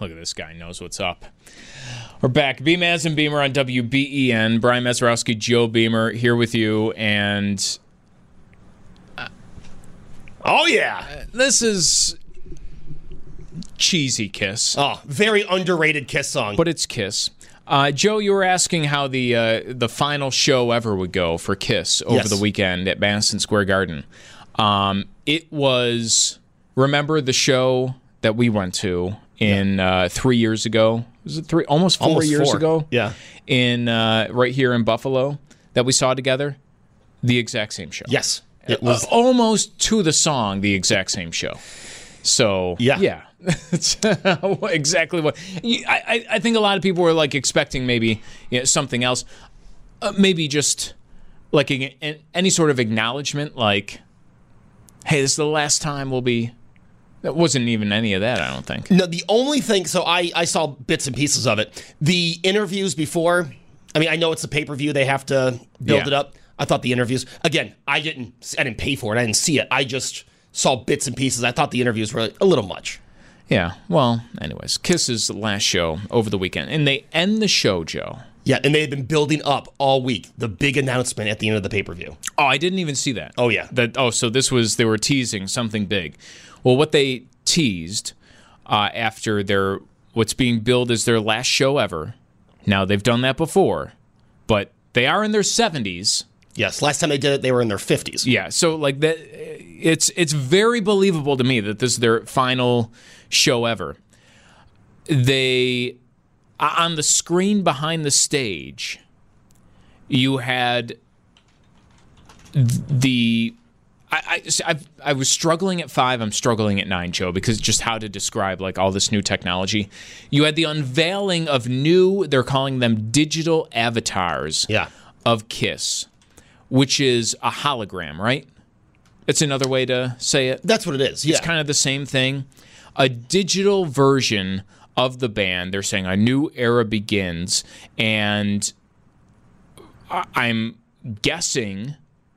Look at this guy, knows what's up. We're back. Beamaz and Beamer on WBEN. Brian Mazurowski, Joe Beamer here with you. And oh, yeah. This is cheesy Kiss. Oh, very underrated Kiss song. But it's Kiss. Joe, you were asking how the final show ever would go for Kiss over the weekend at Madison Square Garden. It was, remember the show that we went to in 3 years ago? Was it three? Almost 4 years ago? Yeah. In right here in Buffalo that we saw together? The exact same show. Yes. It was almost to the song, the exact same show. So, yeah. It's exactly what I think a lot of people were like expecting maybe something else. Maybe just like any sort of acknowledgement like, hey, this is the last time we'll be... That wasn't even any of that, I don't think. No, the only thing... So I saw bits and pieces of it. The interviews before... I mean, I know it's a pay-per-view. They have to build it up. I thought the interviews... Again, I didn't pay for it. I didn't see it. I just saw bits and pieces. I thought the interviews were a little much. Yeah, well, anyways. Kiss's last show over the weekend. And they end the show, Joe. Yeah, and they had been building up all week. The big announcement at the end of the pay-per-view. Oh, I didn't even see that. Oh, yeah. So this was... They were teasing something big. Well, what they teased after what's being billed as their last show ever. Now, they've done that before, but they are in their 70s. Yes, last time they did it, they were in their 50s. Yeah, so like that, it's very believable to me that this is their final show ever. They, on the screen behind the stage, you had the... I was struggling at 5. I'm struggling at 9, Joe, because just how to describe like all this new technology. You had the unveiling of new, they're calling them digital avatars of Kiss, which is a hologram, right? It's another way to say it. That's what it is, yeah. It's kind of the same thing. A digital version of the band. They're saying a new era begins, and I'm guessing...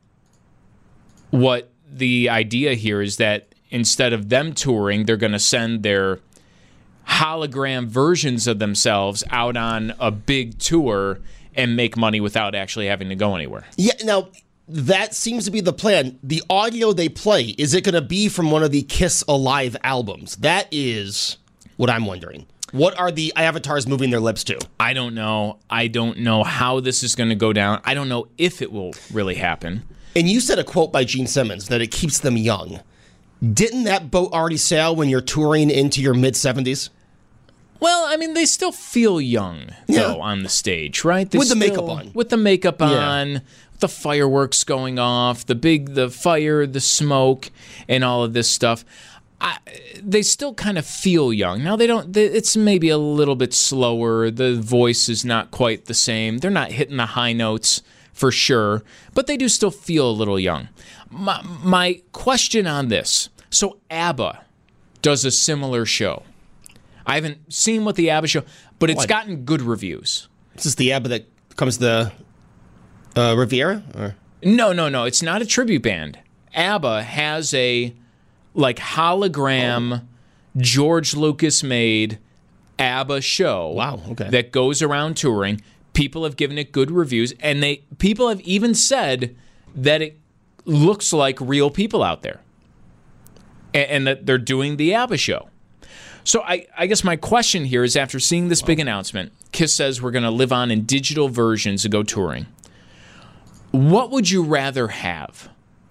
What the idea here is that instead of them touring, they're going to send their hologram versions of themselves out on a big tour and make money without actually having to go anywhere. Yeah, now, that seems to be the plan. The audio they play, is it going to be from one of the Kiss Alive albums? That is what I'm wondering. What are the avatars moving their lips to? I don't know. I don't know how this is going to go down. I don't know if it will really happen. And you said a quote by Gene Simmons that it keeps them young. Didn't that boat already sail when you're touring into your mid-70s? Well, I mean, they still feel young, though, on the stage, right? With the makeup on. With the makeup on, with the fireworks going off, the fire, the smoke, and all of this stuff. They still kind of feel young. Now, it's maybe a little bit slower. The voice is not quite the same. They're not hitting the high notes, for sure, but they do still feel a little young. My question on this, so ABBA does a similar show. I haven't seen what the ABBA show, but it's gotten good reviews. Is this the ABBA that comes to the Riviera? Or? No, it's not a tribute band. ABBA has a hologram George Lucas made ABBA show that goes around touring. People have given it good reviews, and people have even said that it looks like real people out there, and that they're doing the ABBA show. So I guess my question here is, after seeing this big announcement, Kiss says we're going to live on in digital versions and go touring. What would you rather have?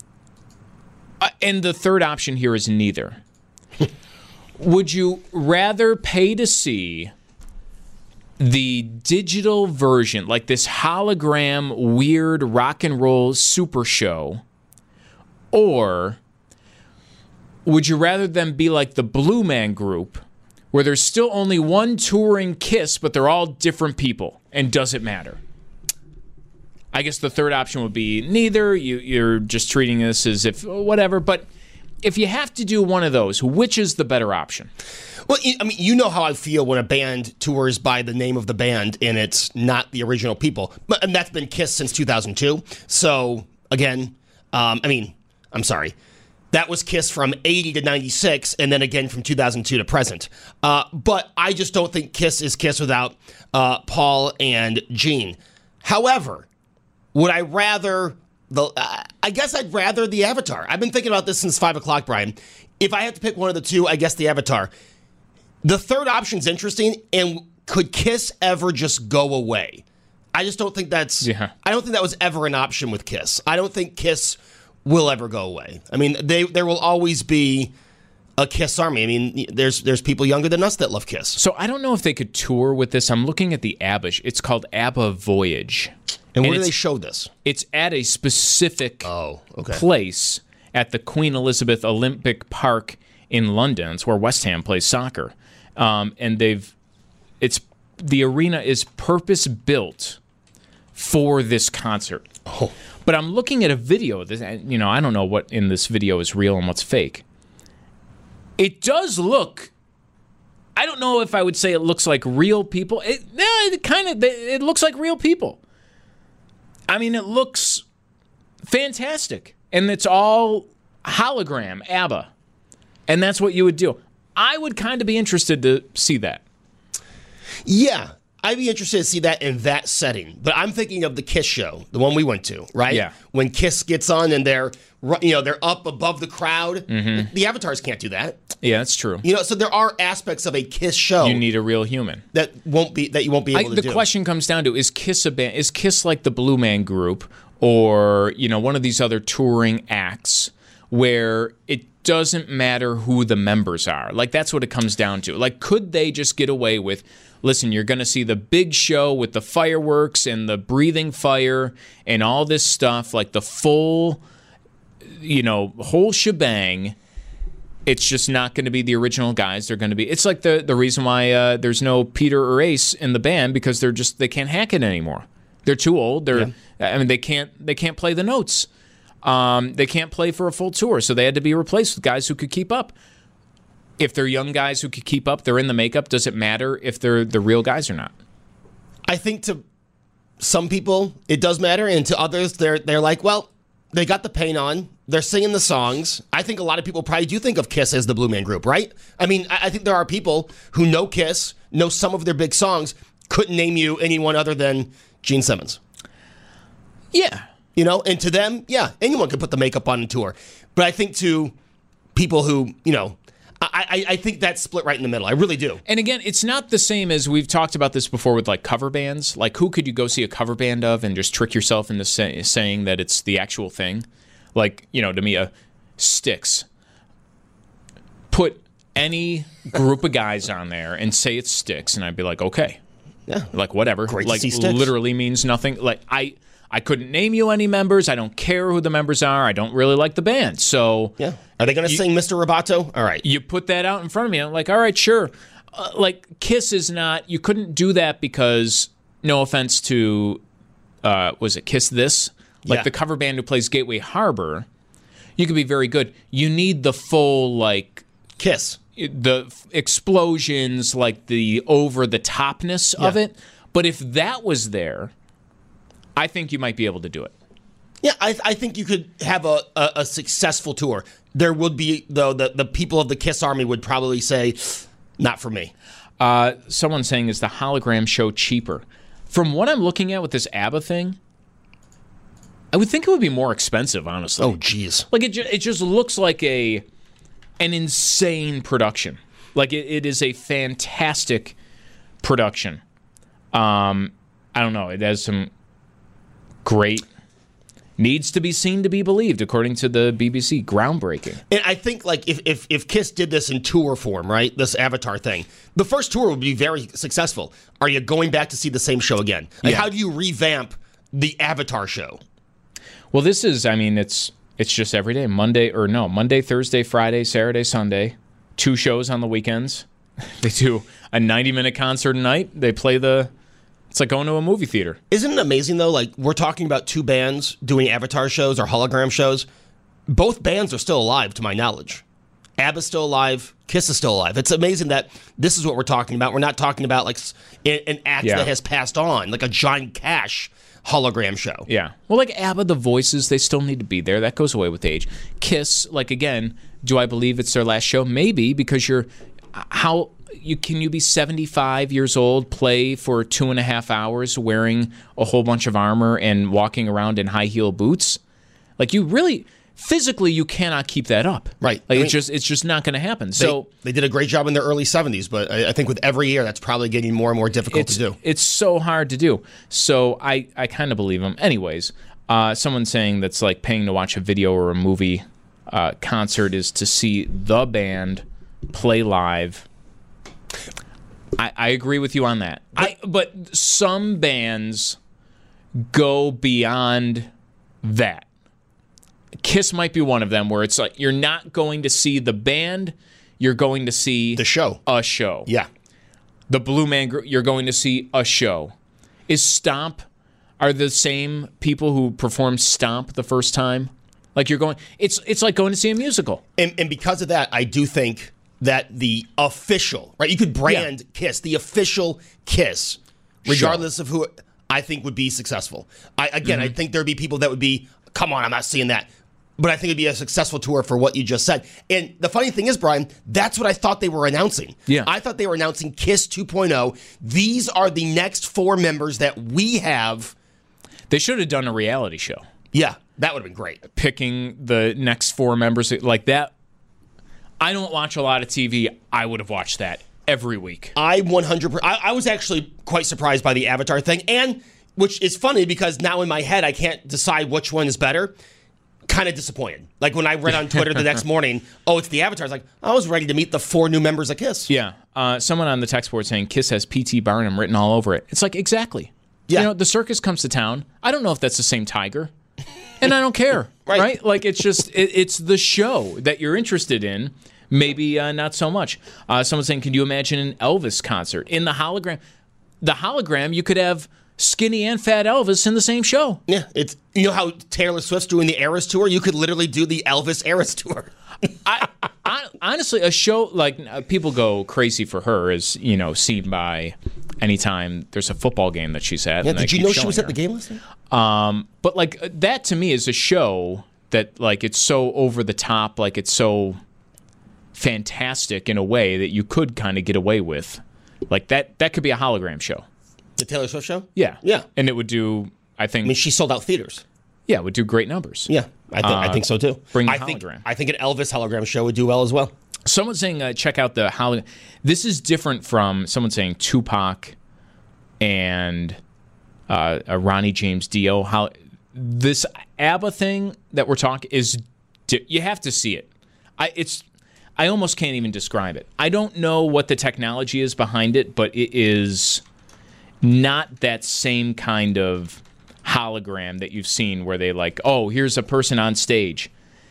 And the third option here is neither. Would you rather pay to see the digital version, like this hologram weird rock and roll super show, or would you rather them be like the Blue Man Group, where there's still only one touring Kiss, but they're all different people, and does it matter? I guess the third option would be neither. You're just treating this as if whatever, but if you have to do one of those, which is the better option? Well, I mean, you know how I feel when a band tours by the name of the band and it's not the original people. And that's been Kiss since 2002. So, again, I'm sorry. That was Kiss from 80 to 96, and then again from 2002 to present. But I just don't think Kiss is Kiss without Paul and Gene. However, would I rather... I guess I'd rather the Avatar. I've been thinking about this since 5 o'clock, Brian. If I had to pick one of the two, I guess the Avatar. The third option's interesting, and could Kiss ever just go away? I just don't think that's... Yeah. I don't think that was ever an option with Kiss. I don't think Kiss will ever go away. I mean, there will always be a Kiss army. I mean, there's people younger than us that love Kiss. So I don't know if they could tour with this. I'm looking at the ABBA. It's called ABBA Voyage. And where do they show this? It's at a specific place at the Queen Elizabeth Olympic Park in London. It's where West Ham plays soccer. And the arena is purpose-built for this concert. Oh. But I'm looking at a video. I don't know what in this video is real and what's fake. It does look... I don't know if I would say it looks like real people. It looks like real people. I mean, it looks fantastic. And it's all hologram, ABBA. And that's what you would do. I would kind of be interested to see that. Yeah, I'd be interested to see that in that setting. But I'm thinking of the Kiss show, the one we went to, right? Yeah. When Kiss gets on and they're up above the crowd. Mm-hmm. The Avatars can't do that. Yeah, that's true. So there are aspects of a Kiss show. You need a real human. That you won't be able to do. The question comes down to, is Kiss a band? Is Kiss like the Blue Man Group or, one of these other touring acts where it doesn't matter who the members are? Like, that's what it comes down to. Like, could they just get away with, listen, you're going to see the big show with the fireworks and the breathing fire and all this stuff, like the full, whole shebang. It's just not going to be the original guys. They're going to be. It's like the reason why there's no Peter or Ace in the band, because they can't hack it anymore. They're too old. They can't play the notes. They can't play for a full tour, so they had to be replaced with guys who could keep up. If they're young guys who could keep up, they're in the makeup. Does it matter if they're the real guys or not? I think to some people it does matter, and to others they're like, well, they got the paint on. They're singing the songs. I think a lot of people probably do think of Kiss as the Blue Man Group, right? I mean, I think there are people who know Kiss, know some of their big songs, couldn't name you anyone other than Gene Simmons. Yeah. And to them, yeah, anyone could put the makeup on and tour. But I think to people who, I think that's split right in the middle. I really do. And again, it's not the same as we've talked about this before with like cover bands. Like, who could you go see a cover band of and just trick yourself into saying that it's the actual thing? Like, to me, Styx. Put any group of guys on there and say it's Styx, and I'd be like, okay. Yeah. Like, whatever. Great like, to see Styx. Literally means nothing. Like, I couldn't name you any members. I don't care who the members are. I don't really like the band. So yeah, are they going to sing Mr. Roboto? All right. You put that out in front of me. I'm like, all right, sure. Like, Kiss is not. You couldn't do that because, no offense to, was it Kiss This? Like the cover band who plays Gateway Harbor, you could be very good. You need the full Kiss, the explosions, like the over the topness of it. But if that was there, I think you might be able to do it. Yeah, I think you could have a successful tour. There would be, though, the people of the Kiss Army would probably say, not for me. Someone saying, is the hologram show cheaper? From what I'm looking at with this ABBA thing, I would think it would be more expensive, honestly. Oh, jeez. Like, it just looks like an insane production. Like, it is a fantastic production. I don't know. It has some great, needs to be seen to be believed, according to the BBC. Groundbreaking. And I think, if Kiss did this in tour form, right, this Avatar thing, the first tour would be very successful. Are you going back to see the same show again? How do you revamp the Avatar show? Well, this is, it's just every day. Monday, Thursday, Friday, Saturday, Sunday. 2 shows on the weekends. They do a 90-minute concert a night. They play it's like going to a movie theater. Isn't it amazing, though? Like, we're talking about 2 bands doing Avatar shows or hologram shows. Both bands are still alive, to my knowledge. ABBA's still alive. Kiss is still alive. It's amazing that this is what we're talking about. We're not talking about, like, an act that has passed on, like a Johnny Cash hologram show. Yeah. Well, like ABBA, the voices, they still need to be there. That goes away with age. Kiss, like, again, do I believe it's their last show? Maybe, because can you be 75 years old, play for 2.5 hours wearing a whole bunch of armor and walking around in high heel boots? Like, you really... Physically, you cannot keep that up. Right. Like, it's just not going to happen. So they did a great job in their early 70s, but I think with every year, that's probably getting more and more difficult to do. It's so hard to do. So I kind of believe them. Anyways, someone saying that's like paying to watch a video or a movie concert is to see the band play live. I agree with you on that. But some bands go beyond that. Kiss might be one of them where it's like you're not going to see the band, you're going to see the show. A show. Yeah. The Blue Man Group, you're going to see a show. Is Stomp are the same people who performed Stomp the first time? Like you're going it's like going to see a musical. And because of that, I do think that the official, right? You could brand Kiss, the official Kiss, regardless of who I think would be successful. I think there'd be people that would be, come on, I'm not seeing that. But I think it'd be a successful tour for what you just said. And the funny thing is, Brian, that's what I thought they were announcing. Yeah. I thought they were announcing Kiss 2.0. These are the next 4 members that we have. They should have done a reality show. Yeah, that would have been great. Picking the next 4 members like that. I don't watch a lot of TV. I would have watched that every week. I was actually quite surprised by the Avatar thing, and which is funny because now in my head I can't decide which one is better. Kind of disappointed. Like when I read on Twitter the next morning, it's the Avatar. I was like, I was ready to meet the 4 new members of Kiss. Yeah. Someone on the text board saying Kiss has P.T. Barnum written all over it. It's like, exactly. Yeah. You know, the circus comes to town. I don't know if that's the same tiger. And I don't care. right? Like, it's just, it's the show that you're interested in. Maybe not so much. Someone's saying, can you imagine an Elvis concert? In the hologram, you could have skinny and fat Elvis in the same show. Yeah, it's how Taylor Swift's doing the Eras tour. You could literally do the Elvis Eras tour. I honestly, a show like people go crazy for her is seen by anytime there's a football game that she's at. Yeah, did you know she was at the game last night? But like that to me is a show that like it's so over the top, like it's so fantastic in a way that you could kind of get away with, like that could be a hologram show. The Taylor Swift show? Yeah. Yeah. And it would do, I think... I mean, she sold out theaters. Yeah, it would do great numbers. Yeah, I think so, too. Bring the hologram. I think an Elvis hologram show would do well as well. Someone's saying, check out the hologram. This is different from someone saying Tupac and Ronnie James Dio. This ABBA thing that we're talking is... You have to see it. I almost can't even describe it. I don't know what the technology is behind it, but it is... not that same kind of hologram that you've seen where they like, here's a person on stage.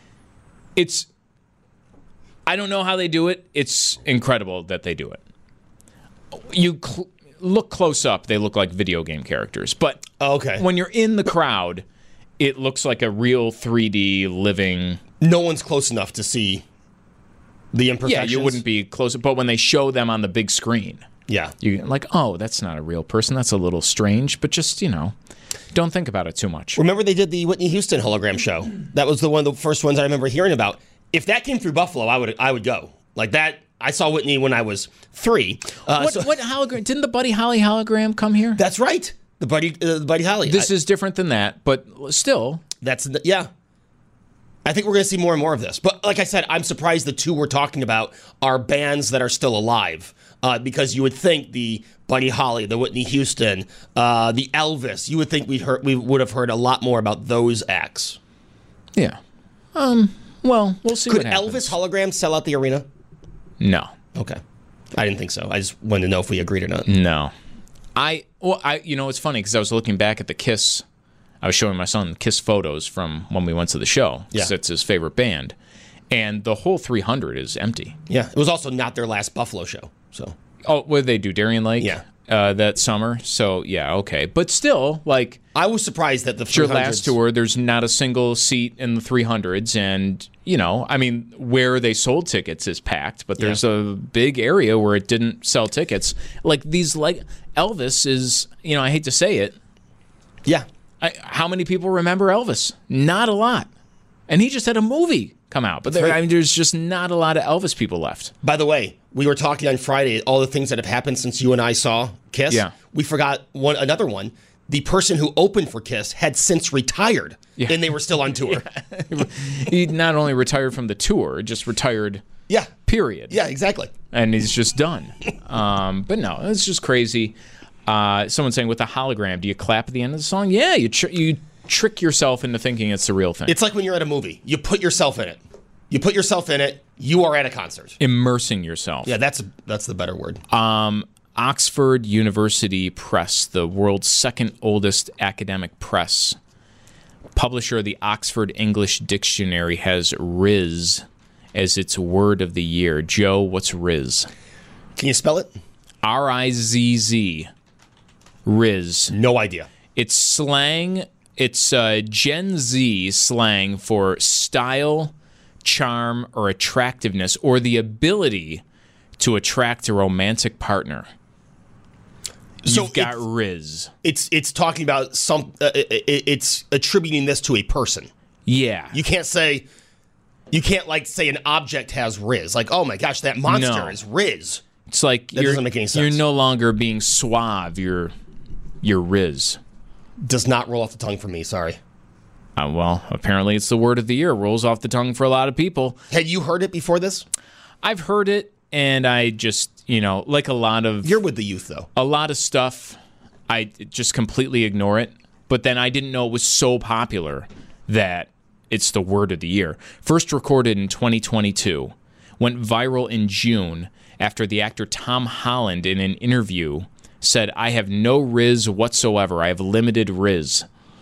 I don't know how they do it. It's incredible that they do it. You look close up, they look like video game characters. But when you're in the crowd, it looks like a real 3D living... No one's close enough to see the imperfections. Yeah, you wouldn't be close. But when they show them on the big screen... Yeah. You're like, that's not a real person. That's a little strange, but just, don't think about it too much. Remember they did the Whitney Houston hologram show? That was one of the first ones I remember hearing about. If that came through Buffalo, I would go. Like that, I saw Whitney when I was 3. What hologram? Didn't the Buddy Holly hologram come here? That's right. The Buddy Holly. This is different than that, but still. Yeah. I think we're going to see more and more of this. But like I said, I'm surprised the 2 we're talking about are bands that are still alive. Because you would think the Buddy Holly, the Whitney Houston, the Elvis, you would think we would have heard a lot more about those acts. Yeah. Well, we'll see what happens. Could Elvis holograms sell out the arena? No. Okay. I didn't think so. I just wanted to know if we agreed or not. No. It's funny because I was looking back at the Kiss. I was showing my son Kiss photos from when we went to the show. Yeah. It's his favorite band. And the whole 300 is empty. Yeah. It was also not their last Buffalo show. So. What did they do? Darien Lake? Yeah. That summer. So, yeah, okay. But still, like... I was surprised that the 300s... Your last tour, there's not a single seat in the 300s. And, where they sold tickets is packed. But there's a big area where it didn't sell tickets. Like, Elvis is, I hate to say it. Yeah. How many people remember Elvis? Not a lot. And he just had a movie come out. But there's just not a lot of Elvis people left. By the way, we were talking on Friday, all the things that have happened since you and I saw Kiss. Yeah. We forgot another one. The person who opened for Kiss had since retired, and they were still on tour. Yeah. He not only retired from the tour, just retired, period. Yeah, exactly. And he's just done. But no, it's just crazy. Someone saying, with a hologram, do you clap at the end of the song? Yeah, you trick yourself into thinking it's the real thing. It's like when you're at a movie. You put yourself in it. You are at a concert. Immersing yourself. Yeah, that's the better word. Oxford University Press, the world's second oldest academic press, publisher of the Oxford English Dictionary, has Riz as its word of the year. Joe, what's Riz? Can you spell it? R-I-Z-Z. Riz. No idea. It's slang. It's Gen Z slang for style, charm, or attractiveness, or the ability to attract a romantic partner. You've got Riz. It's talking about it's attributing this to a person. Yeah. You can't say an object has Riz. Like, oh my gosh, that monster is Riz. It's like that doesn't make any sense. You're no longer being suave. You're Riz. Does not roll off the tongue for me. Sorry. Well, apparently it's the word of the year. Rolls off the tongue for a lot of people. Had you heard it before this? I've heard it, and I just, like a lot of... You're with the youth, though. A lot of stuff, I just completely ignore it. But then I didn't know it was so popular that it's the word of the year. First recorded in 2022. Went viral in June after the actor Tom Holland, in an interview, said, "I have no Riz whatsoever. I have limited Riz."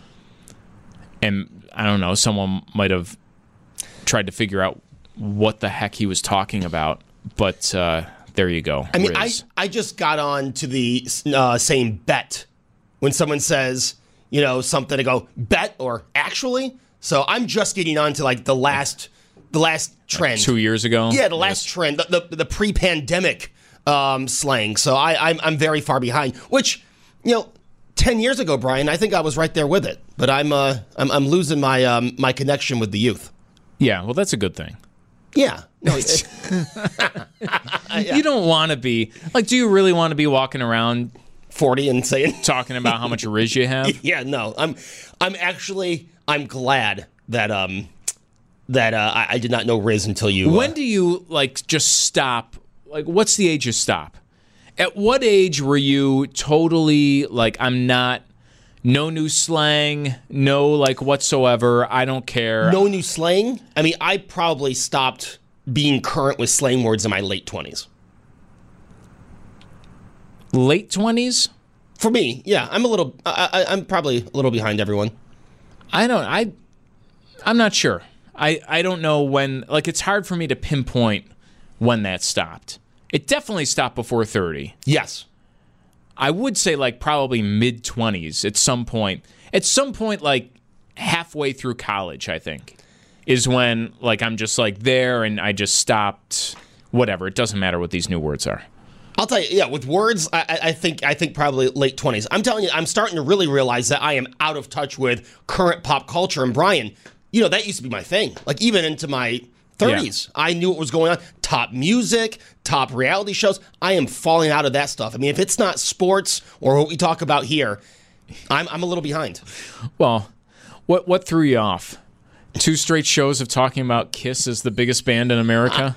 And I don't know, someone might have tried to figure out what the heck he was talking about, but there you go. I mean, Riz. I just got on to the saying bet when someone says, something, to go bet or actually. So I'm just getting on to like the last trend. 2 years ago? Yeah, the last trend, the pre-pandemic slang. So I'm very far behind, which, 10 years ago, Brian, I think I was right there with it, but I'm losing my connection with the youth. Yeah, well, that's a good thing. Yeah. No, You don't want to be like. Do you really want to be walking around 40 and talking about how much Riz you have? Yeah, no. I'm glad that I did not know Riz until you. When do you just stop? Like, what's the age you stop? At what age were you totally I'm not, no new slang, no whatsoever, I don't care. No new slang? I mean, I probably stopped being current with slang words in my late 20s. Late 20s? For me, yeah. I'm probably a little behind everyone. I'm not sure. I don't know when, it's hard for me to pinpoint when that stopped. It definitely stopped before 30. Yes. I would say probably mid-20s at some point. At some point, halfway through college, I think, is when I'm just there and I just stopped. Whatever. It doesn't matter what these new words are. I'll tell you, yeah, with words, I think probably late 20s. I'm telling you, I'm starting to really realize that I am out of touch with current pop culture. And Brian, that used to be my thing. Even into my 30s, yeah. I knew what was going on. Top music, top reality shows. I am falling out of that stuff. I mean, if it's not sports or what we talk about here, I'm a little behind. Well, what threw you off? 2 straight shows of talking about Kiss as the biggest band in America?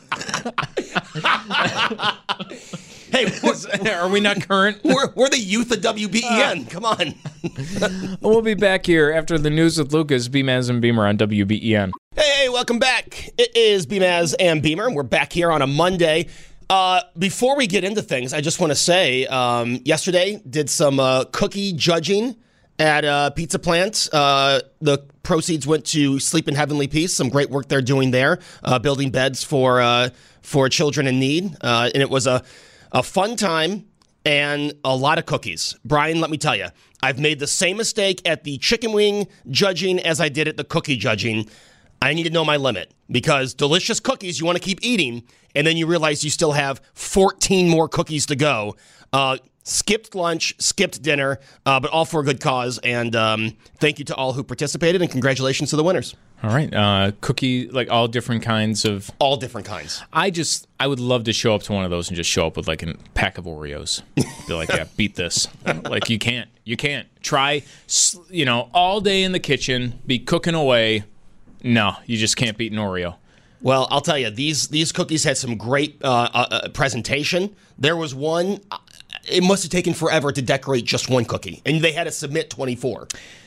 Hey, are we not current? We're the youth of WBEN. Come on. We'll be back here after the news with Lucas, Beamaz and Beamer on WBEN. Hey, welcome back. It is Beamaz and Beamer, and we're back here on a Monday. Before we get into things, I just want to say, yesterday did some cookie judging at a pizza plant. The proceeds went to Sleep in Heavenly Peace. Some great work they're doing there, building beds for children in need. And it was a fun time and a lot of cookies. Brian, let me tell you, I've made the same mistake at the chicken wing judging as I did at the cookie judging. I need to know my limit because delicious cookies you want to keep eating, and then you realize you still have 14 more cookies to go. skipped lunch, skipped dinner, but all for a good cause. And thank you to all who participated, and congratulations to the winners. All right. Cookie, like all different kinds of... All different kinds. I would love to show up to one of those and just show up with like a pack of Oreos. Be like, yeah, beat this. Like, you can't. Try, all day in the kitchen, be cooking away. No, you just can't beat an Oreo. Well, I'll tell you, these cookies had some great presentation. There was one, it must have taken forever to decorate just one cookie, and they had to submit 24.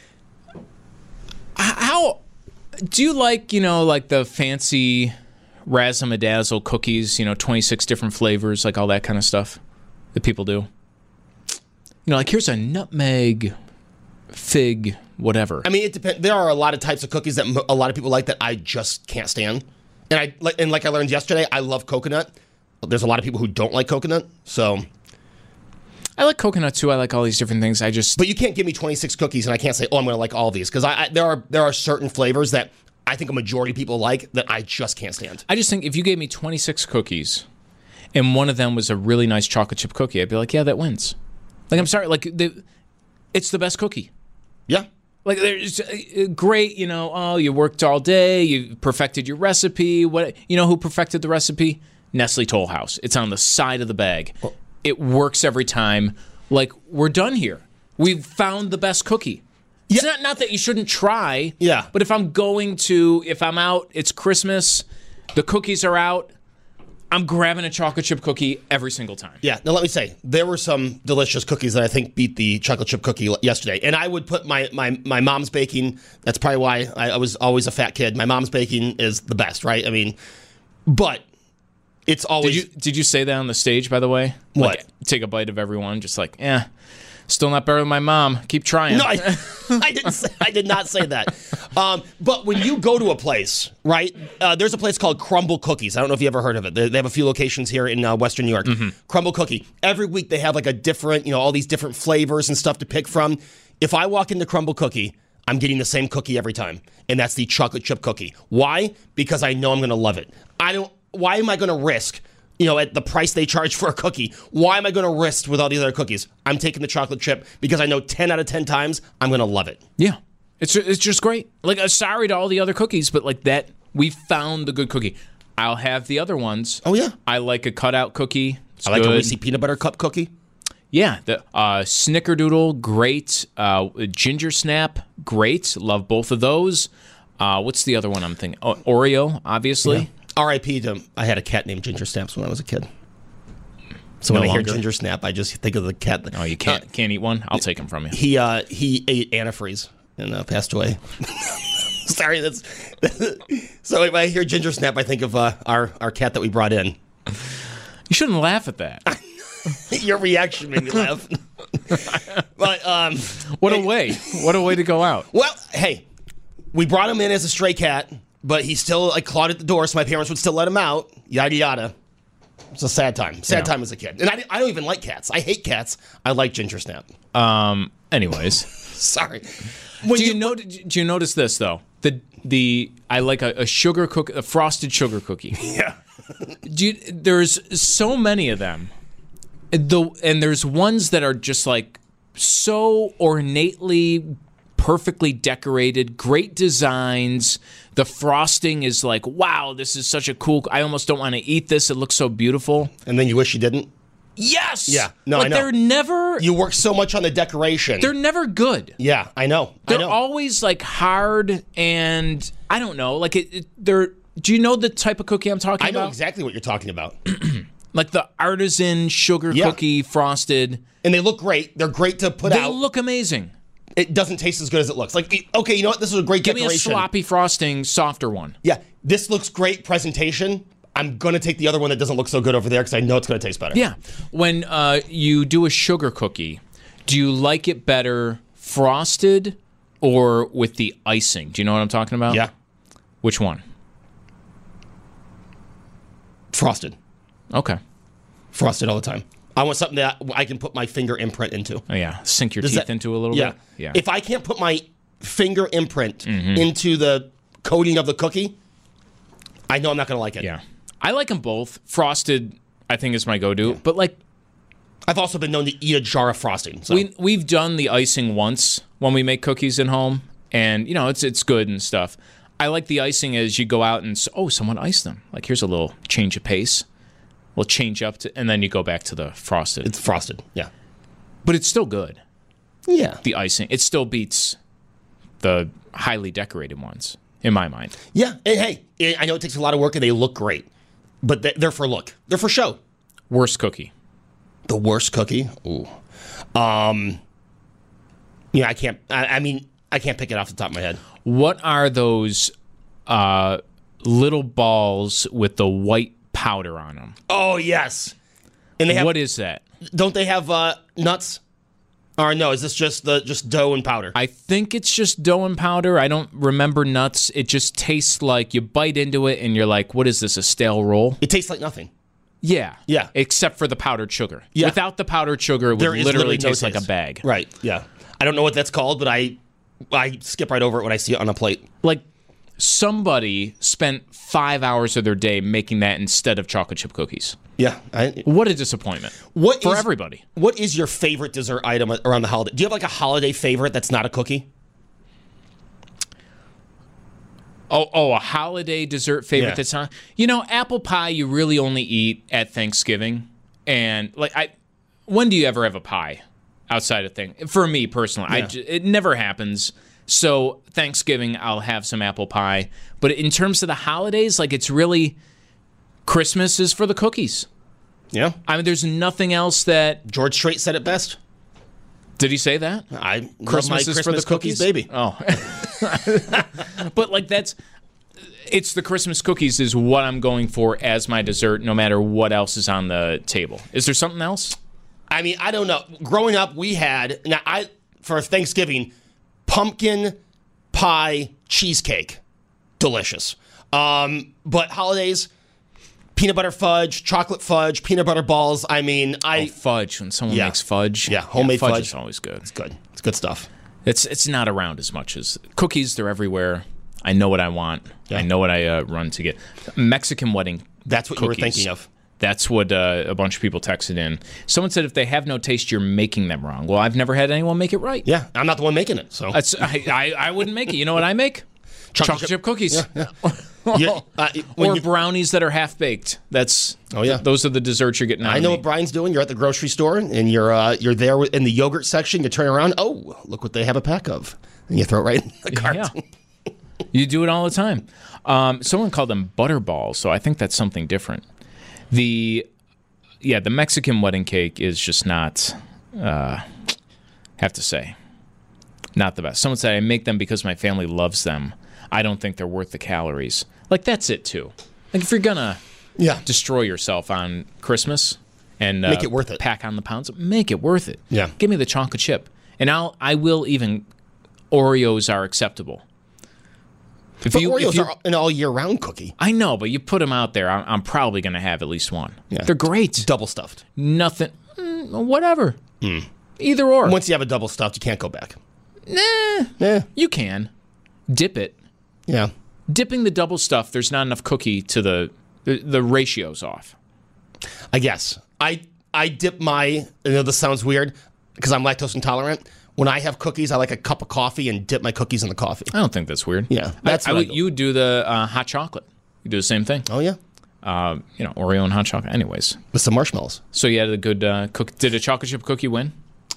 How do you like, like the fancy razzle-dazzle cookies, 26 different flavors, like all that kind of stuff that people do? Like here's a nutmeg, fig, whatever. I mean, it depends. There are a lot of types of cookies that a lot of people like that I just can't stand. And like I learned yesterday, I love coconut. There's a lot of people who don't like coconut, so... I like coconut too. I like all these different things. But you can't give me 26 cookies and I can't say, I'm going to like all these. Because there are certain flavors that I think a majority of people like that I just can't stand. I just think if you gave me 26 cookies and one of them was a really nice chocolate chip cookie, I'd be like, yeah, that wins. Like, I'm sorry, like, it's the best cookie. Yeah. Like, there's great, you worked all day, you perfected your recipe. What, who perfected the recipe? Nestle Toll House. It's on the side of the bag. Well, it works every time. Like, we're done here. We've found the best cookie. Yeah. It's not that you shouldn't try. Yeah. But if I'm out, it's Christmas, the cookies are out, I'm grabbing a chocolate chip cookie every single time. Yeah. Now, let me say, there were some delicious cookies that I think beat the chocolate chip cookie yesterday. And I would put my mom's baking. That's probably why I was always a fat kid. My mom's baking is the best, right? I mean, but it's always... Did you say that on the stage, by the way? What? Like, take a bite of everyone, just like, still not better than my mom. Keep trying. No, I did not say that. But when you go to a place, right? There's a place called Crumble Cookies. I don't know if you ever heard of it. They have a few locations here in Western New York. Mm-hmm. Crumble Cookie. Every week they have like a different, all these different flavors and stuff to pick from. If I walk into Crumble Cookie, I'm getting the same cookie every time, and that's the chocolate chip cookie. Why? Because I know I'm going to love it. Why am I going to risk? At the price they charge for a cookie, why am I going to risk with all these other cookies? I'm taking the chocolate chip because I know 10 out of 10 times I'm going to love it. Yeah. It's just great. Like, sorry to all the other cookies, but like that, we found the good cookie. I'll have the other ones. Oh, yeah. I like a cutout cookie. I like a Reese's peanut butter cup cookie. Yeah. The Snickerdoodle, great. Ginger Snap, great. Love both of those. What's the other one I'm thinking? Oreo, obviously. Yeah. R.I.P. to, I had a cat named Ginger Snaps when I was a kid. So when I hear Ginger Snap, I just think of the cat. Oh, you can't eat one? I'll take him from you. He ate antifreeze and passed away. Sorry, that's... So when I hear Ginger Snap, I think of our cat that we brought in. You shouldn't laugh at that. Your reaction made me laugh. But what a way to go out. Well, hey, we brought him in as a stray cat. But he still clawed at the door, so my parents would still let him out. Yada, yada. It's a sad time. Sad time as a kid. And I don't even like cats. I hate cats. I like Ginger Snap. Anyways. Sorry. Do you notice this, though? I like a sugar cookie, a frosted sugar cookie. Yeah. There's so many of them. And there's ones that are just like so ornately perfectly decorated, great designs. The frosting is like, wow, this is such a cool... I almost don't want to eat this. It looks so beautiful. And then you wish you didn't? Yes! Yeah. No, I know. They're never... You work so much on the decoration. They're never good. Yeah, I know. They're always like hard and... I don't know. Like, they're... Do you know the type of cookie I'm talking about? I know exactly what you're talking about. Like the artisan sugar cookie frosted. And they look great. They're great to put out. They look amazing. It doesn't taste as good as it looks. Like, okay, you know what? This is a great decoration. Give me a sloppy frosting, softer one. Yeah, this looks great presentation. I'm going to take the other one that doesn't look so good over there because I know it's going to taste better. Yeah. When you do a sugar cookie, do you like it better frosted or with the icing? Do you know what I'm talking about? Yeah. Which one? Frosted. Okay. Frosted all the time. I want something that I can put my finger imprint into. Oh, yeah. Sink your teeth into a little bit? Yeah. If I can't put my finger imprint into the coating of the cookie, I know I'm not going to like it. Yeah. I like them both. Frosted, I think, is my go-to. Yeah. But, like, I've also been known to eat a jar of frosting. So. We've done the icing once when we make cookies at home, and it's good and stuff. I like the icing as you go out and someone iced them. Like here's a little change of pace, we'll change up to, and then you go back to the frosted. It's frosted, yeah, but it's still good. Yeah, the icing it still beats the highly decorated ones in my mind. Yeah, and hey, I know it takes a lot of work and they look great, but they're for look. They're for show. Worst cookie. The worst cookie? Ooh. Yeah, I can't. I can't pick it off the top of my head. What are those little balls with the white powder on them? Oh yes. And they have. What is that? Don't they have nuts? Or no, is this just dough and powder? I think it's just dough and powder. I don't remember nuts. It just tastes like you bite into it and you're like, what is this, a stale roll? It tastes like nothing. Yeah. Yeah. Except for the powdered sugar. Yeah. Without the powdered sugar, it would literally taste like a bag. Right, yeah. I don't know what that's called, but I skip right over it when I see it on a plate. Like, somebody spent 5 hours of their day making that instead of chocolate chip cookies. Yeah. What a disappointment for everybody. What is your favorite dessert item around the holiday? Do you have like a holiday favorite that's not a cookie? A holiday dessert favorite that's not... apple pie you really only eat at Thanksgiving. And, when do you ever have a pie outside of thing? For me, personally, it never happens. So, Thanksgiving, I'll have some apple pie. But in terms of the holidays, it's really... Christmas is for the cookies. Yeah. I mean, there's nothing else that... George Strait said it best. Did he say that? Christmas is for the cookies, baby. Oh. But, it's the Christmas cookies is what I'm going for as my dessert, no matter what else is on the table. Is there something else? I mean, I don't know. Growing up, we had... for Thanksgiving, pumpkin pie cheesecake. Delicious. But holidays... Peanut butter fudge, chocolate fudge, peanut butter balls. I mean, fudge. When someone makes fudge. Yeah, homemade fudge is always good. It's good. It's good stuff. It's not around as much as cookies. They're everywhere. I know what I want. Yeah. I know what I run to get. Mexican wedding That's what cookies. You were thinking of. That's what a bunch of people texted in. Someone said if they have no taste, you're making them wrong. Well, I've never had anyone make it right. Yeah, I'm not the one making it. So I wouldn't make it. You know what I make? Chocolate chip cookies. Yeah. Or brownies that are half baked. Those are the desserts you're getting. I know what Brian's doing. You're at the grocery store and you're there in the yogurt section. You turn around. Oh, look what they have a pack of, and you throw it right in the cart. Yeah. You do it all the time. Someone called them butter balls, so I think that's something different. The Mexican wedding cake is just not. Have to say, not the best. Someone said I make them because my family loves them. I don't think they're worth the calories. That's it too. If you're gonna destroy yourself on Christmas and make it worth it, pack on the pounds, make it worth it. Yeah, give me the chocolate chip, and I will even. Oreos are acceptable. Oreos are an all year round cookie. I know, but you put them out there, I'm probably gonna have at least one. Yeah. They're great. Double stuffed. Nothing. Whatever. Either or. Once you have a double stuffed, you can't go back. Nah. You can dip it. Yeah. Dipping the double stuff, there's not enough cookie to the ratio's off. I guess. I dip my, I know this sounds weird because I'm lactose intolerant. When I have cookies, I like a cup of coffee and dip my cookies in the coffee. I don't think that's weird. Yeah. You would do the hot chocolate. You do the same thing. Oh, yeah. Oreo and hot chocolate. Anyways. With some marshmallows. So you had a good cook. Did a chocolate chip cookie win?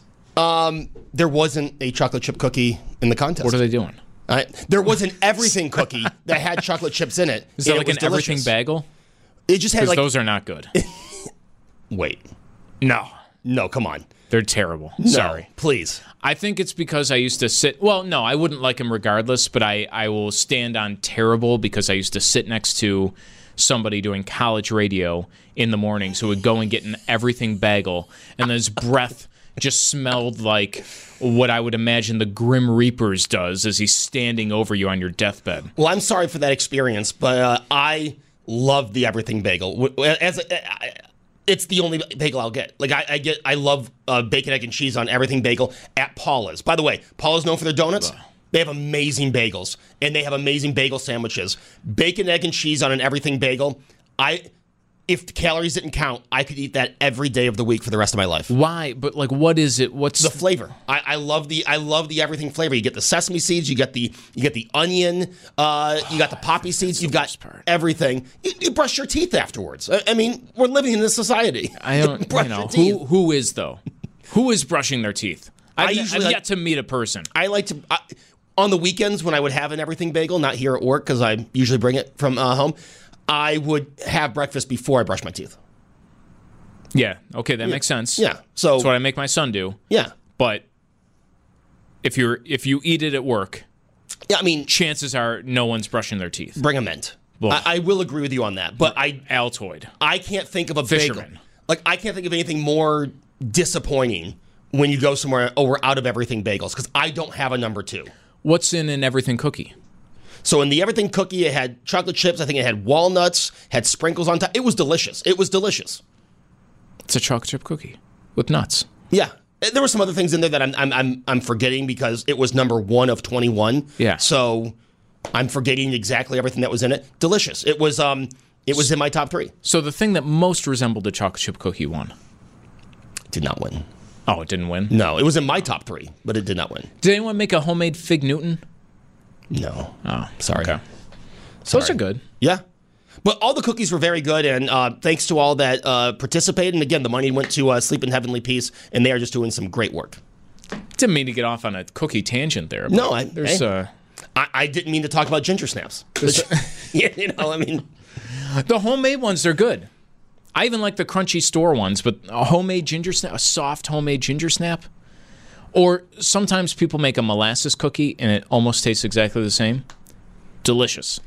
There wasn't a chocolate chip cookie in the contest. What are they doing? There was an everything cookie that had chocolate chips in it. Is that like an everything bagel? It just had those are not good. Wait. No, come on. They're terrible. No, sorry. Please. I think it's because I used to sit... Well, no, I wouldn't like them regardless, but I will stand on terrible because I used to sit next to somebody doing college radio in the mornings who would go and get an everything bagel, and his breath just smelled like what I would imagine the Grim Reaper's does as he's standing over you on your deathbed. Well, I'm sorry for that experience, but I love the everything bagel. It's the only bagel I'll get. I love bacon, egg, and cheese on everything bagel at Paula's. By the way, Paula's known for their donuts. They have amazing bagels, and they have amazing bagel sandwiches. Bacon, egg, and cheese on an everything bagel. if calories didn't count, I could eat that every day of the week for the rest of my life. Why? But like, what is it? What's the flavor? I love the everything flavor. You get the sesame seeds, you get the onion, you got the poppy seeds, you've got everything. You brush your teeth afterwards. I mean, we're living in this society. I don't who is though? Who is brushing their teeth? I've yet to meet a person. I like to on the weekends when I would have an everything bagel, not here at work because I usually bring it from home. I would have breakfast before I brush my teeth. Yeah. Okay, that makes sense. Yeah. So that's what I make my son do. Yeah. But if you eat it at work, yeah, I mean, chances are no one's brushing their teeth. Bring a mint. I will agree with you on that. But Altoid. I can't think of a Fisherman. bagel. Like I can't think of anything more disappointing when you go somewhere. Oh, we're out of everything bagels because I don't have a number 2. What's in an everything cookie? So in the everything cookie, it had chocolate chips. I think it had walnuts, had sprinkles on top. It was delicious. It's a chocolate chip cookie with nuts. Yeah, there were some other things in there that I'm forgetting because it was number 1 of 21. Yeah. So I'm forgetting exactly everything that was in it. Delicious. It was in my top 3. So the thing that most resembled a chocolate chip cookie won. Did not win. Oh, it didn't win? No, it was in my top 3, but it did not win. Did anyone make a homemade Fig Newton? No. Oh, sorry. Okay. Those are good. Yeah. But all the cookies were very good, and thanks to all that participated. And again, the money went to Sleep in Heavenly Peace, and they are just doing some great work. Didn't mean to get off on a cookie tangent there. No, I didn't mean to talk about ginger snaps. Yeah, I mean. The homemade ones are good. I even like the crunchy store ones, but a homemade ginger snap, a soft homemade ginger snap. Or sometimes people make a molasses cookie and it almost tastes exactly the same. Delicious.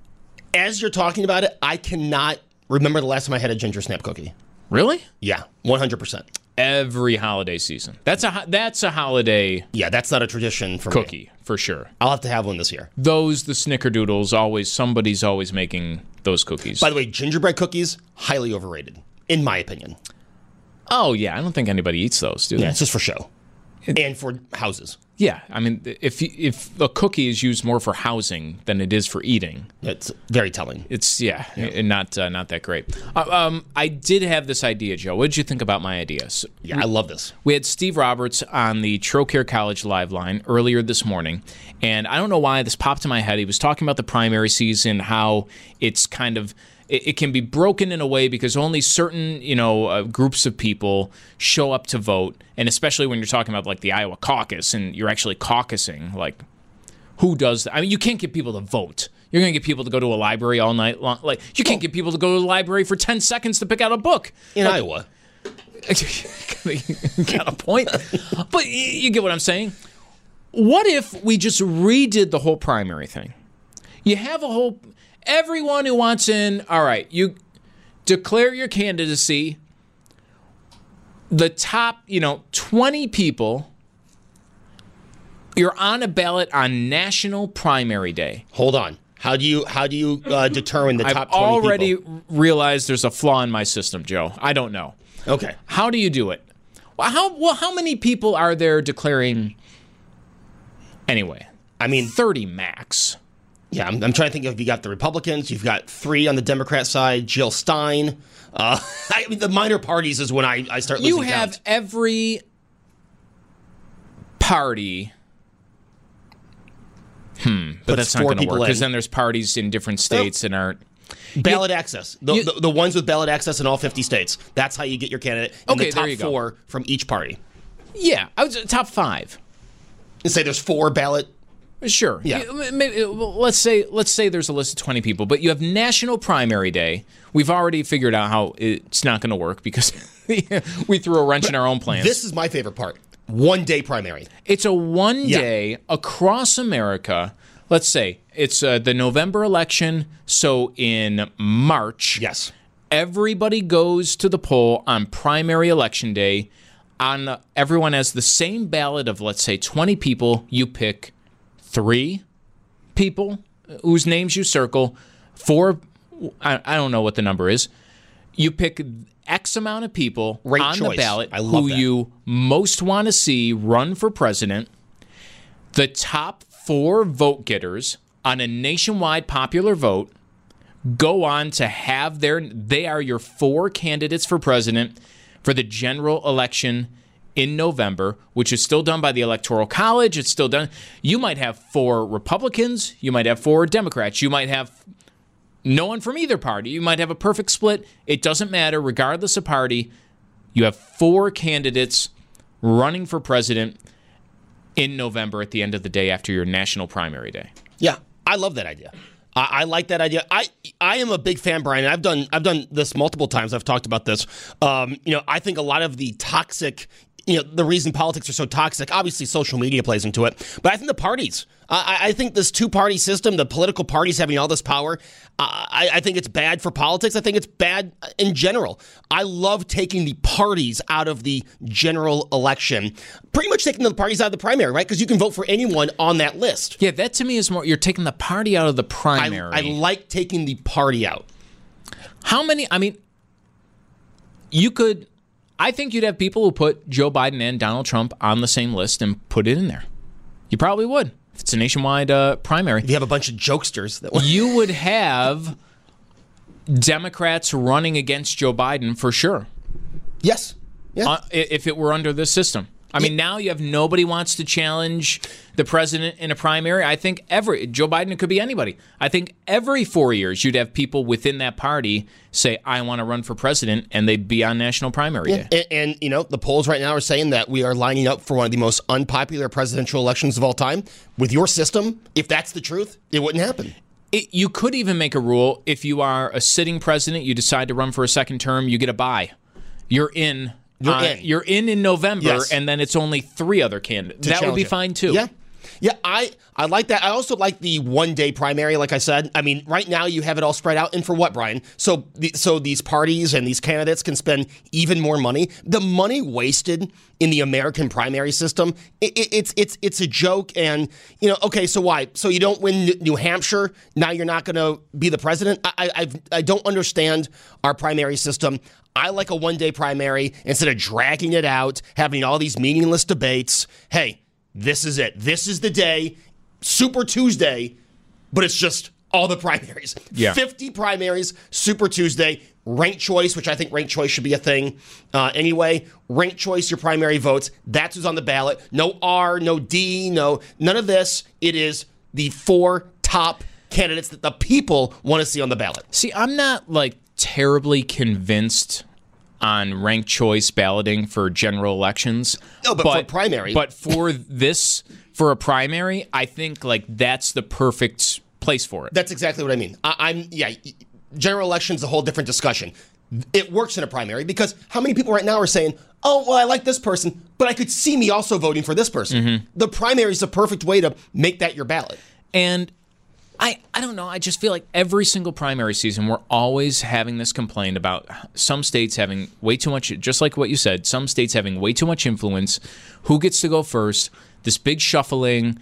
As you're talking about it, I cannot remember the last time I had a ginger snap cookie. Really? Yeah, 100%. Every holiday season. That's a holiday. Yeah, that's not a tradition for cookie me. For sure. I'll have to have one this year. The Snickerdoodles, somebody's always making those cookies. By the way, gingerbread cookies, highly overrated, in my opinion. Oh yeah, I don't think anybody eats those, do they? Yeah, it's just for show. And for houses. Yeah, I mean, if a cookie is used more for housing than it is for eating, it's very telling. It's not that great. I did have this idea, Joe. What did you think about my ideas? Yeah, I love this. We had Steve Roberts on the Trocare College Live line earlier this morning, and I don't know why this popped in my head. He was talking about the primary season, how it's kind of. It can be broken in a way because only certain, groups of people show up to vote, and especially when you're talking about like the Iowa caucus and you're actually caucusing, like who does that? I mean, you can't get people to vote. You're going to get people to go to a library all night long. Like you can't get people to go to the library for 10 seconds to pick out a book in Iowa. Got a point, but you get what I'm saying. What if we just redid the whole primary thing? You have everyone who wants in, all right, you declare your candidacy. The top, 20 people, you're on a ballot on National Primary Day. Hold on. How do you determine the top 20 people? I've already realized there's a flaw in my system, Joe. I don't know. Okay. How do you do it? How many people are there declaring? Anyway, I mean 30 max. Yeah, I'm trying to think if you got the Republicans, you've got 3 on the Democrat side, Jill Stein. The minor parties is when I start losing count. You have every party. But that's not going to work because then there's parties in different states and aren't. Ballot access. The ones with ballot access in all 50 states. That's how you get your candidate. And the top 4 from each party. Yeah, I was top 5. And say there's 4 ballot. Sure. Yeah. Let's say there's a list of 20 people, but you have National Primary Day. We've already figured out how it's not going to work because we threw a wrench in our own plans. This is my favorite part. 1-day primary. It's a 1 day across America. Let's say it's the November election. So in March, yes, everybody goes to the poll on primary election day. Everyone has the same ballot of, let's say, 20 people. You pick 3 people whose names you circle. 4, I don't know what the number is. You pick X amount of people the ballot who you most want to see run for president. The top 4 vote getters on a nationwide popular vote go on to have they are your 4 candidates for president for the general election in November, which is still done by the Electoral College. It's still done. You might have 4 Republicans. You might have 4 Democrats. You might have no one from either party. You might have a perfect split. It doesn't matter, regardless of party. You have 4 candidates running for president in November at the end of the day after your national primary day. Yeah, I love that idea. I like that idea. I am a big fan, Brian. I've done this multiple times. I've talked about this. I think a lot of the toxic, the reason politics are so toxic, obviously social media plays into it, but I think the parties. I think this 2-party system, the political parties having all this power, I think it's bad for politics. I think it's bad in general. I love taking the parties out of the general election, pretty much taking the parties out of the primary, right? Because you can vote for anyone on that list. Yeah, that to me is more, you're taking the party out of the primary. I like taking the party out. How many, I think you'd have people who put Joe Biden and Donald Trump on the same list and put it in there. You probably would. If it's a nationwide primary. If you have a bunch of jokesters. You would have Democrats running against Joe Biden for sure. Yes. Yeah. If it were under this system. Now you have nobody wants to challenge the president in a primary. I think Joe Biden, it could be anybody. I think every 4 years you'd have people within that party say, I want to run for president, and they'd be on national primary day. And the polls right now are saying that we are lining up for one of the most unpopular presidential elections of all time. With your system, if that's the truth, it wouldn't happen. You could even make a rule, if you are a sitting president, you decide to run for a second term, you get a bye. You're in. You're in November, yes. And then it's only 3 other candidates. That would be fine, too. Yeah, I like that. I also like the 1-day primary, like I said. Right now you have it all spread out. And for what, Brian? So these parties and these candidates can spend even more money. The money wasted in the American primary system, it's a joke. And, okay, so why? So you don't win New Hampshire, now you're not going to be the president? I don't understand our primary system. I like a 1-day primary instead of dragging it out, having all these meaningless debates. Hey, this is it. This is the day, Super Tuesday, but it's just all the primaries. Yeah. 50 primaries, Super Tuesday, ranked choice, which I think ranked choice should be a thing anyway. Ranked choice, your primary votes. That's who's on the ballot. No R, no D, none of this. It is the 4 top candidates that the people want to see on the ballot. See, I'm not terribly convinced on ranked choice balloting for general elections. No, but for primary. But for a primary, I think that's the perfect place for it. That's exactly what I mean. General election's a whole different discussion. It works in a primary because how many people right now are saying, oh, well, I like this person, but I could see me also voting for this person. Mm-hmm. The primary is the perfect way to make that your ballot. And I don't know. I just feel like every single primary season, we're always having this complaint about some states having way too much, just like what you said, some states having way too much influence. Who gets to go first? This big shuffling.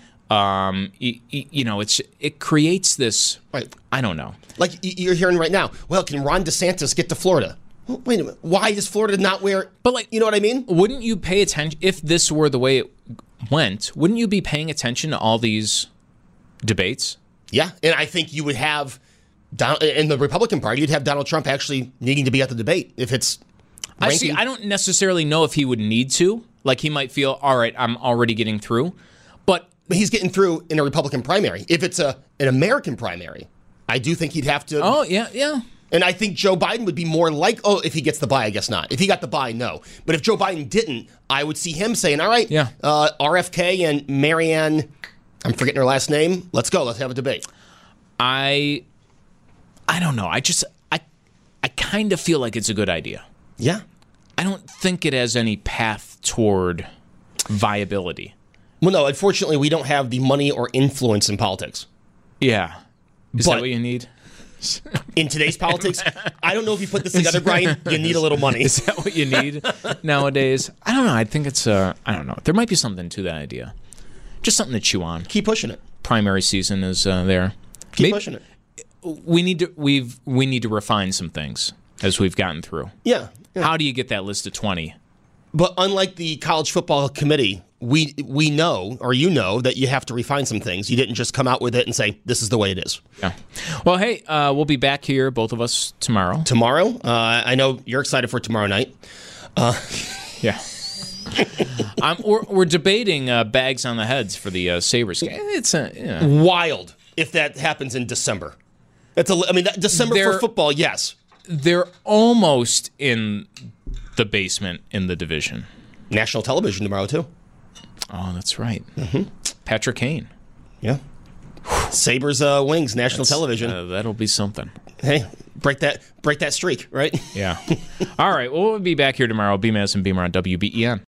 It creates this, right. I don't know. Like you're hearing right now, well, can Ron DeSantis get to Florida? Well, wait a minute. Why does Florida not wear, but you know what I mean? Wouldn't you pay attention, if this were the way it went, wouldn't you be paying attention to all these debates? Yeah, and I think you would have, in the Republican Party, you'd have Donald Trump actually needing to be at the debate if it's ranking. I don't necessarily know if he would need to. He might feel, all right, I'm already getting through. But he's getting through in a Republican primary. If it's an American primary, I do think he'd have to. Oh, yeah. And I think Joe Biden would be more if he gets the bye, I guess not. If he got the bye, no. But if Joe Biden didn't, I would see him saying, all right, RFK and Marianne, I'm forgetting her last name. Let's go. Let's have a debate. I don't know. I kind of feel like it's a good idea. Yeah. I don't think it has any path toward viability. Well, no. Unfortunately, we don't have the money or influence in politics. Yeah. Is that what you need? In today's politics, I don't know if you put this together, Brian. You need a little money. Is that what you need nowadays? I don't know. I think it's I don't know. There might be something to that idea. Just something to chew on. Keep pushing it. Primary season is there. Keep pushing it. We need to refine some things as we've gotten through. Yeah. How do you get that list of 20? But unlike the college football committee, we know, or you know, that you have to refine some things. You didn't just come out with it and say, this is the way it is. Yeah. Well, hey, we'll be back here, both of us, tomorrow. Tomorrow? I know you're excited for tomorrow night. Yeah. We're debating bags on the heads for the Sabres game. It's wild if that happens in December. December for football, yes. They're almost in the basement in the division. National television tomorrow, too. Oh, that's right. Mm-hmm. Patrick Kane. Yeah. Sabres Wings, national television. That'll be something. Hey, break that streak, right? Yeah. All right. Well, we'll be back here tomorrow. B. Madison Beamer on WBEN.